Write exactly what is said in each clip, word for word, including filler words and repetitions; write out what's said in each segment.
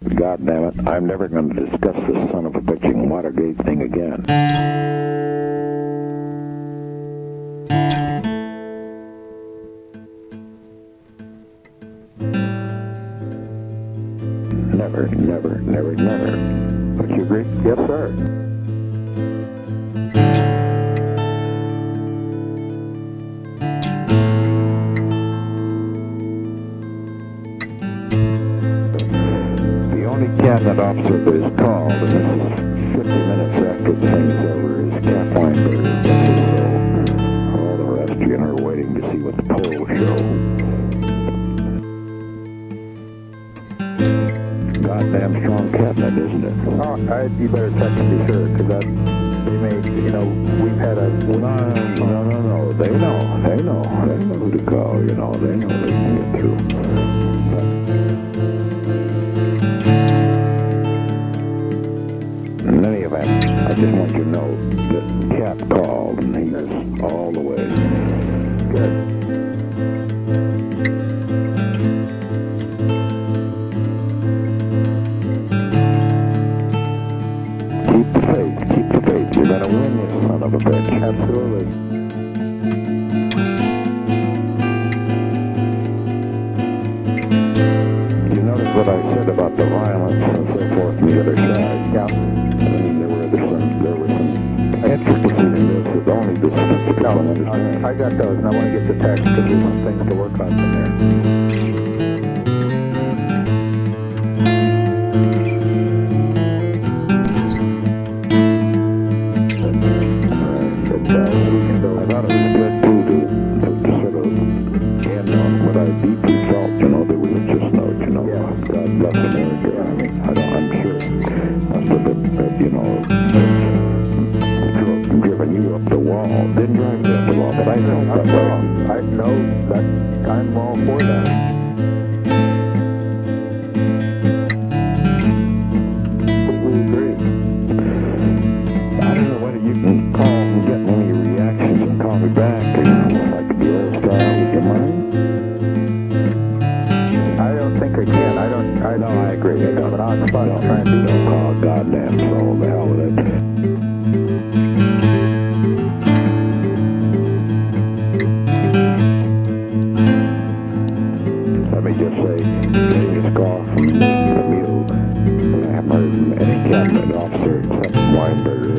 God damn it, I'm never going to discuss this son of a bitching Watergate thing again. Never, never, never, never. Don't you agree? Yes, sir. The only cabinet officer that is called, and this is fifty minutes after the thing is over, is Cap Weinberger. So all the rest, you know, are waiting to see what the polls show. Goddamn strong cabinet, isn't it? Oh, I, you better check and be sure, because that they may, you know, we've had a... No, no, no, no, they know, they know, they know who to call, you know, they know they can get through. But in any event, I just want you to know that Cap called, and he was all the way. Good. Keep the faith, keep the faith. You're gonna win this son of a bitch. Absolutely. You notice what I said about the violence and so forth on the other side? Yeah. I mean, there were some, there were some intricacies in this that only the sophisticated No, can understand. I, I got those, and I want to get the text, because there's some things to work on from there. But, uh, we can go. I thought it was good too to, to, to sort of end on what I deeply felt, you know, the religious note, you know. Yeah. God bless America. I mean, I don't, I'm sure must have been, uh, you know, dri- driven you up the wall. Didn't drive you up the wall, but I know that well. I know that I'm all for that. Completely agree. I don't know whether you can call and get any reactions and call me back, you know, like the old style with your mind. I don't think I can. I don't. I No, I agree. I'm an odd spot to try and do Don't that. call a goddamn soul, the hell with it. Let me just say, getting this call from the Mule, I haven't heard from any cabinet officer except Weinberger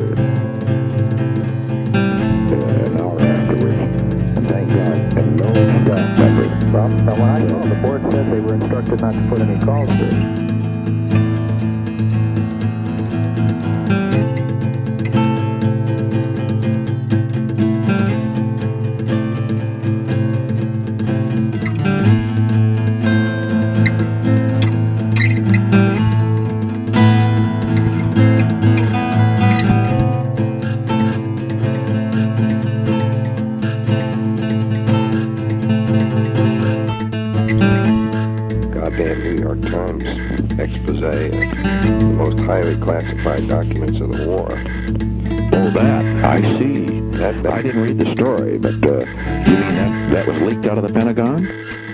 uh, an hour afterwards. And thank God, and no staff member. Well, now when I called, the board said they were instructed not to put any calls through. Goddamn New York Times expose of the most highly classified documents of the war. Oh, that, I see. That, that I didn't read the story, but uh, you mean that, that was leaked out of the Pentagon?